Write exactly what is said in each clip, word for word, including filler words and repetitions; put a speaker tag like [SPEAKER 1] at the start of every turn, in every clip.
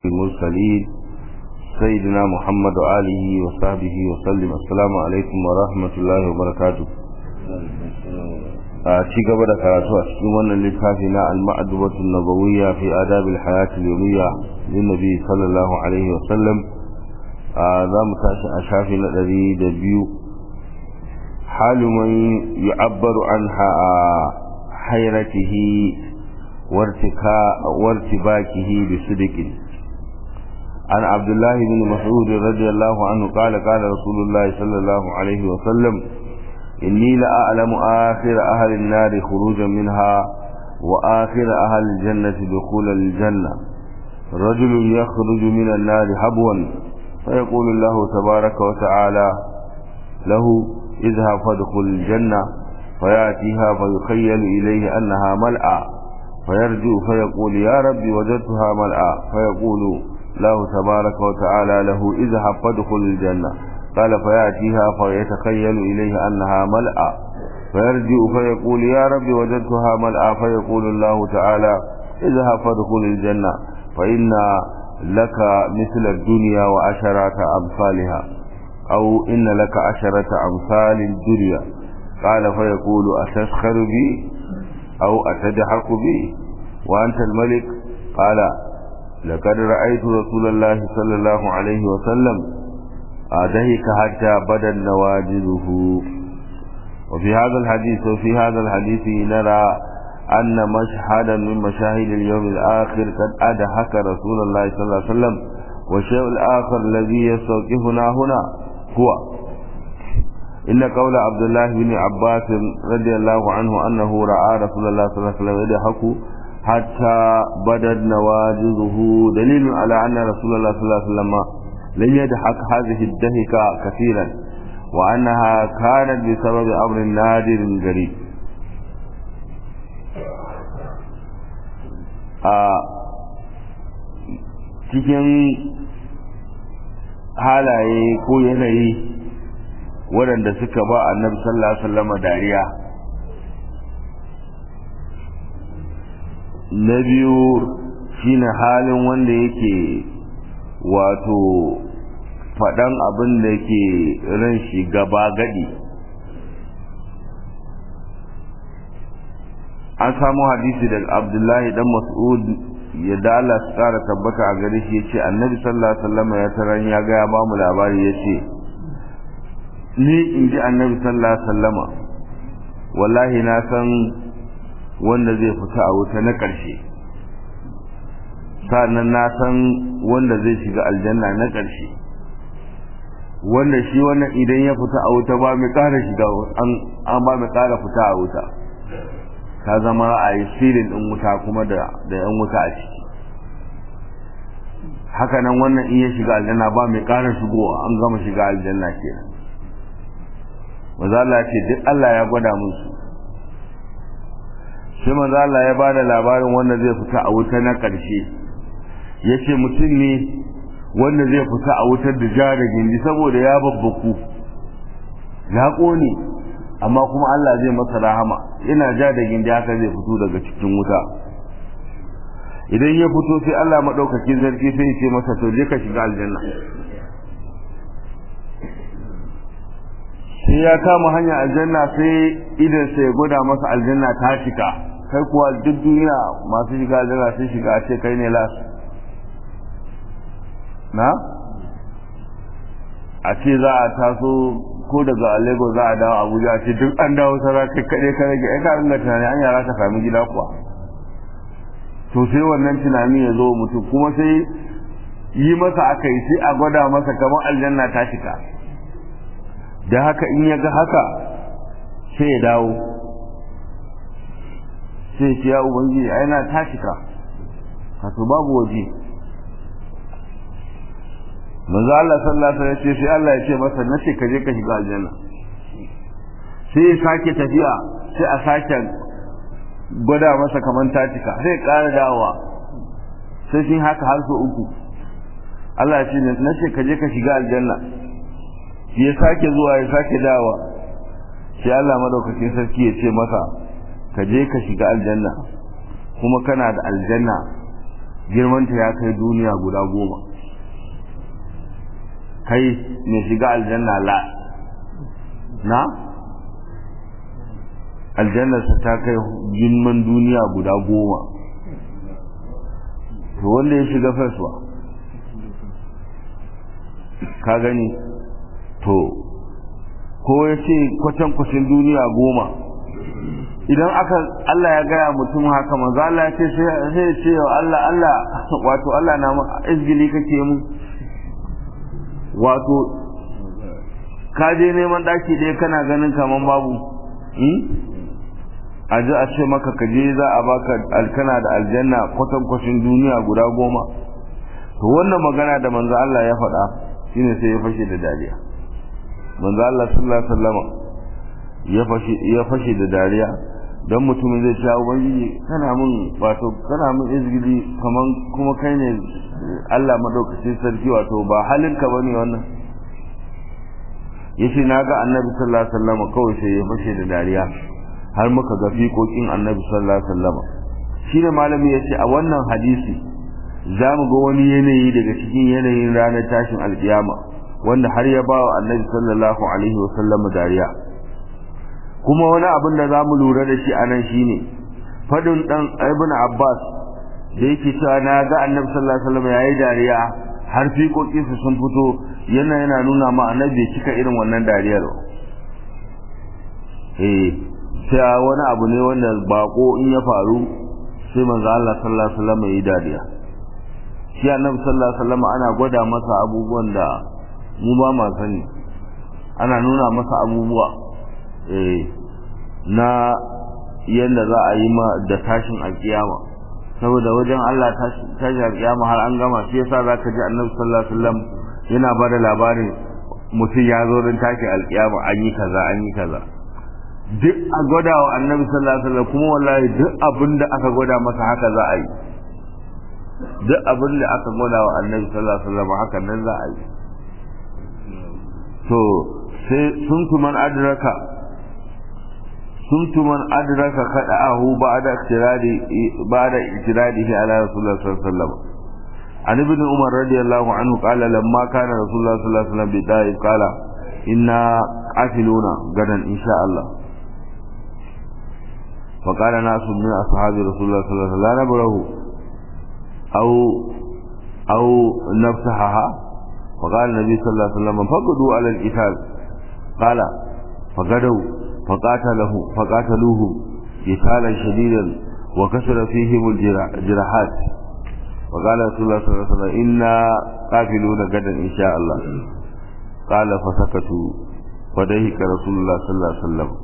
[SPEAKER 1] المرسلين سيدنا محمد وآله وصحبه وسلم. السلام عليكم ورحمة الله وبركاته. ci gaba da karatu a cikin wannan littafi na al-ma'dubatu an-nabawiyya fi adab al-hayat al-yawmiyya lin nabi sallallahu alaihi wa sallam. za mu tashi a shafi na ɗari da biyu. halu man yu'abbaru an hayratihi wartika wartibakihi bi sidqin. عن عبد الله بن مسعود رضي الله عنه قال قال رسول الله صلى الله عليه وسلم إني لأعلم آخر أهل النار خروجا منها وآخر أهل الجنة دخول الجنة. رجل يخرج من النار حبوا فيقول الله تبارك وتعالى له اذهب فادخل الجنة فيأتيها فيخيل إليه أنها ملأى فيرجع فيقول يا ربي وجدتها ملأى فيقول الله تبارك وتعالى له اذهب فادخل الجنة قال فيأتيها فيتخيل إليه أنها ملأى فيرجع فيقول يا رب وجدتها ملأى فيقول الله تعالى اذهب فادخل الجنة فإن لك مثل الدنيا وعشرة أمثالها أو إن لك عشرة أمثال الدنيا قال فيقول أتسخر بي أو أتضحك بي وأنت الملك؟ قال لقد رأيت رسول الله صلى الله عليه وسلم أدهك حتى بدت نواجذه. وفي هذا الحديث وفي هذا الحديث نرى أن مشهدا من مشاهد اليوم الآخر قد أدهك رسول الله صلى الله عليه وسلم. والشيء الآخر الذي يستوقفنا هنا هو إن قول عبد الله بن عباس رضي الله عنه أنه رأى رسول الله صلى الله عليه وسلم يضحك حتى بدت نواجذه دليل على أن رسول الله صلى الله عليه وسلم لم يضحك هذه الضحكة كثيرا وأنها كانت بسبب أمر نادر غريب. cikin halaye ko yanayi waɗanda suka ba annabi sallallahu alaihi wasallam dariya, na biyu shine halin wanda yake wato faɗan abin da ke ran shi gaba gadi. an samu hadisi daga Abdullahi dan Mas'ud ya da Allah su kara tabbata a gare shi yace annabi sallallahu alaihi wasallam ya taran ya ga ya ba mu labari yace ni inji annabi sallallahu alaihi wasallama wallahi na san wanda zai fita a wuta na ƙarshe, sannan na san wanda zai shiga aljanna na ƙarshe, wanda shi wannan idan ya fita a wuta ba mai ƙara shiga an an ba mai ƙara fita a wuta, ta zama a yi silin ɗin wuta kuma da da yan wuta a ciki. haka nan wannan in ya shiga aljanna ba mai ƙara shigowa, an gama shiga aljanna kenan. maza Allah ce duk Allah ya gwada musu. sai maza Allah ya bada labarin wanda zai fita a wuta na ƙarshe, yace mutum ne wanda zai fita a wutar da ja da gindi saboda ya babbaku ya ƙone, amma kuma Allah zai masa rahama, yana ja da gindi haka zai fito daga cikin wuta. idan ya fito sai Allah madaukakin sarki sai ya ce masa to je ka shiga aljanna. sai ya kama hanya aljanna sai idan sai gwada masa aljanna ta shiga, kai kuwa duk duniya masu shiga aljanna sun shiga a ce kai ne las na a ce za a taso ko daga Lagos za a dawo Abuja a ce duk an dawo sara kai kaɗai ka rage ai ka ringa tunani an yara ka sami gida kuwa. to sai wannan tunani ya zo mutum kuma sai yi masa aka yi sai a gwada masa kamar aljanna ta shiga, da haka in ya ga haka sai ya dawo sai ya ce ya ubangiji ai na ta shiga kato babu waje. manzo Allah sallallahu alaihi wasallam sai Allah ya ce masa nace ka je ka shiga aljanna. sai ya sake tafiya sai a sake gwada masa kaman ta cika, sai ƙara dawowa sai shi haka har so uku. Allah ya ce nace ka je ka shiga aljanna, ya sake zuwa ya sake dawowa, sai Allah madaukakin sarki ya ce masa ka je ka shiga aljanna kuma kana da aljanna girmanta ya kai duniya guda goma, kai mai shiga aljanna la na aljannarsa ta kai girman duniya guda goma, to wanda ya shiga faswa ka gani, to ko ya ce kwatankwacin duniya goma, idan aka Allah ya gaya mutum haka manzo Allah ya ce sai ce Allah Allah wato Allah na izgili kake mu, wato ka je neman daki dai kana ganin kaman babu hmm? a ji a ce maka ka je za a baka alkana da aljanna kwatankwacin duniya guda goma. To wannan magana da manzo Allah ya faɗa shine sai ya fashe da dariya. Manzo Allah sallallahu alaihi wasallam ya fashe ya fashe da dariya dan mutumin zai ce ubangiji kana mun wato kana mun izgili kaman kuma kai ne Allah madaukakin sarki, wato ba halinka bane wannan. yace naga annabi sallallahu alaihi wasallam kawai sai ya fashe da dariya har muka ga fiƙoƙin annabi sallallahu alaihi wasallam. shine malami yace a wannan hadisi zamu ga wani yanayi daga cikin yanayin ranar tashin alkiyama wanda har ya bawa annabi sallallahu alaihi wasallam dariya. kuma wani abin da zamu lura da shi anan shine fadin dan ibn Abbas da yake cewa na ga annabi sallallahu alaihi wasallam yayi dariya har fiƙoƙinsa sun fito, yana yana nuna ma annabi cika irin wannan dariyar. eh sai wani abu ne wanda bako in ya faru sai manzo Allah sallallahu alaihi wasallam yayi dariya. shi annabi sallallahu alaihi wasallam ana gwada masa abubuwan da mu ba ma sani, ana nuna masa abubuwa eh na yanda za a yi ma da tashin alkiyama, saboda wajen Allah tashin alkiyama har an gama. shi yasa zaka ji annabi sallallahu alaihi wasallam yana bada labarin mutum ya zo don tashin alkiyama an yi kaza an yi kaza, duk a gwada wa annabi sallallahu alaihi wasallam, kuma wallahi duk abin da aka gwada masa haka za a yi, duk abin da aka gwada wa annabi sallallahu alaihi wasallam haka nan za a yi. to sai sun tuman adraka sun tuman adraka kada'ahu ba'da iktiradi ba'da iktiradihi ala rasulullah sallallahu alaihi wasallam. an ibn umar radiyallahu anhu qala lamma kana rasulullah sallallahu alaihi wasallam bida'i qala inna qafiluna gadan insha Allah. فقال ناس من أصحاب رسول الله صلى الله عليه وسلم لا نبره أو أو نفتحها. فقال النبي صلى الله عليه وسلم فقدوا على القتال. قال فقدوا فقاتله فقاتلوه قتالا شديدا وكسر فيهم الجراحات. وقال رسول الله صلى الله عليه وسلم إنا قافلون غدا إن شاء الله. قال فسكتوا فدهك رسول الله صلى الله عليه وسلم.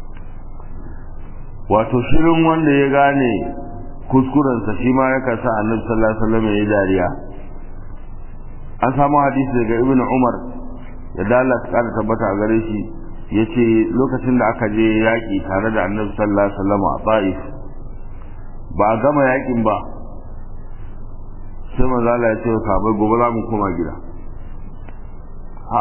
[SPEAKER 1] wato shirin wanda ya gane kuskurensa shi ma ya kasa annabi sallallahu alaihi wasallam ya dariya. an samu hadisi daga ibnu umar da Allah ta kara tabbata a gare shi, yace lokacin da aka je yaki tare da annabi sallallahu alaihi wasallam a Taif, ba a gama yakin ba sai manzo Allah ya ce sahabbai gobe za mu koma gida. ha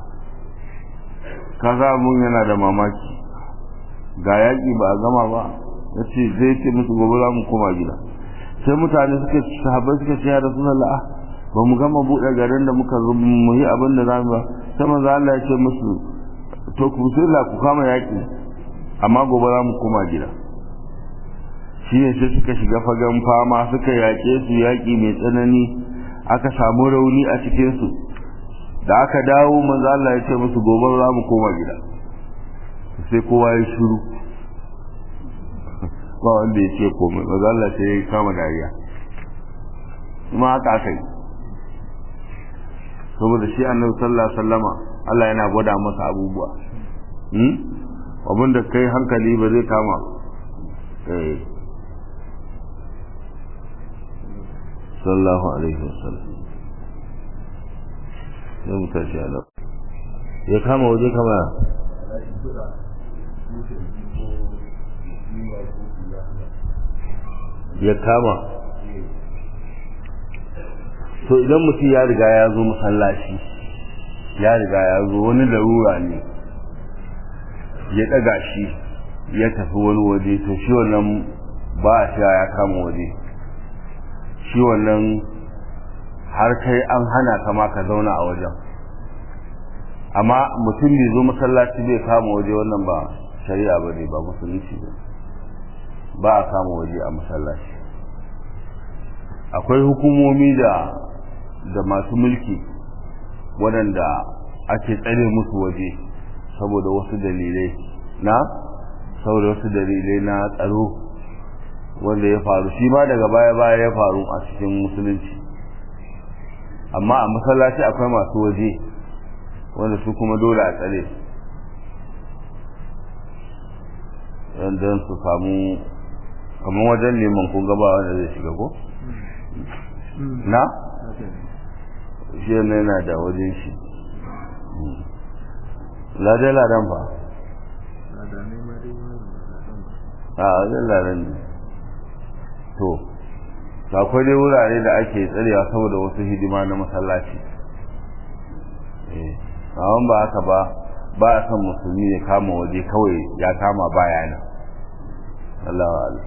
[SPEAKER 1] kaza mun yana da mamaki, ga yaƙi ba a gama ba, ya ce zai ce musu gobe za mu koma gida. sai mutane suka sahabbai suka ce ya Rasulullah ba mu gama buɗe garin da muka zo mu yi abin da zamu ba. sai manzo Allah ya ce musu to ku sai ku kama yaƙi amma gobe za mu koma gida. shine sai suka shiga fagen fama suka yaƙe su yaƙi mai tsanani, aka samu rauni a cikin su. da aka dawo manzo Allah ya ce musu gobe za mu koma gida. sai kowa ya shiru ba wanda ya ce komai, ba Allah sai ya kama dariya. kuma haka aka yi, saboda shi annabi sallallahu alaihi wasallama Allah yana gwada masa abubuwa hmm abinda kai hankali ba zai kama eh sallallahu alaihi wasallam. sai mutashi Allah ya kama waje kama ya kama. to idan mutum ya riga ya zo masallaci, ya riga ya zo wani larura ne ya daga shi ya tafi wani waje, to shi wannan ba a cewa ya kama waje, shi wannan har kai an hana ka ma ka zauna a wajen. Amma mutum bai zo masallaci bai kama waje, wannan ba shari'a ba ne, ba musulunci ba. Ba a kama waje a masallaci. Akwai hukumomi da da masu mulki waɗanda ake tsare musu waje saboda wasu dalilai na saboda wasu dalilai na tsaro wanda ya faru, shi ma daga baya baya ya faru a cikin musulunci. Amma a masallaci akwai masu waje wanda su kuma dole a tsare don su samu, kamar wajen neman kun gaba wanda zai shiga ko na shi ne yana da wajen shi. Lade ladan fa a wajen ladan ne. To akwai dai wurare da ake tsarewa saboda wasu hidima na masallaci. Amma ba haka ba, ba a san musulmi ya kama waje kawai ya kama baya nan. Allah wa Allah.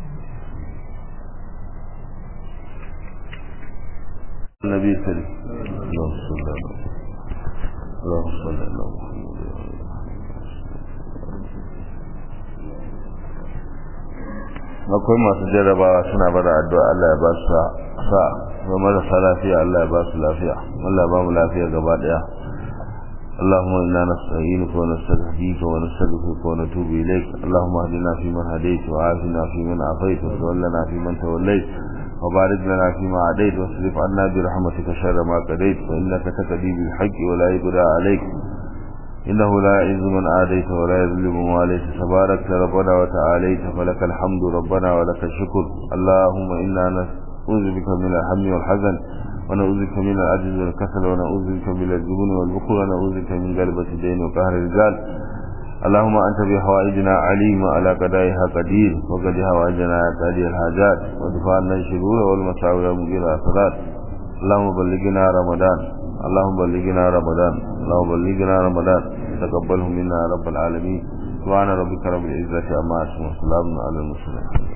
[SPEAKER 1] النبي صلى الله عليه وسلم اللهم صل على محمد. akwai masu jarrabawa suna bada addu'a Allah ya ba su sa ga marasa lafiya, Allah ya ba su lafiya, Allah ya ba mu lafiya gaba daya. اللهم إنا نستعينك ونستهديك ونستغفرك ونتوب إليك. اللهم اهدنا فيمن هديت وعافنا فيمن عافيت وتولنا فيمن توليت وبارك لنا فيما عديت واصرف عنا برحمتك شر ما قضيت فإنك تقضي بالحق ولا يقضى عليك إنه لا يعز من عاديت ولا يذل من واليت تبارك ربنا وتعاليت فلك الحمد ربنا ولك الشكر. اللهم إنا نعوذ بك من الهم والحزن ونعوذ بك من العجز والكسل ونعوذ بك من الجبن والبخل ونعوذ بك من غلبة الدين وقهر الرجال. اللهم أنت بحوائجنا عليم على قضائها قدير وقد حوائجنا يا قاضي الحاجات ودفع عنا الشرور والمساوي ومغير الأسرات. اللهم بلغنا رمضان اللهم بلغنا رمضان اللهم بلغنا رمضان تقبله منا يا رب العالمين. سبحان ربك رب العزة عما يصفون وسلام على المرسلين.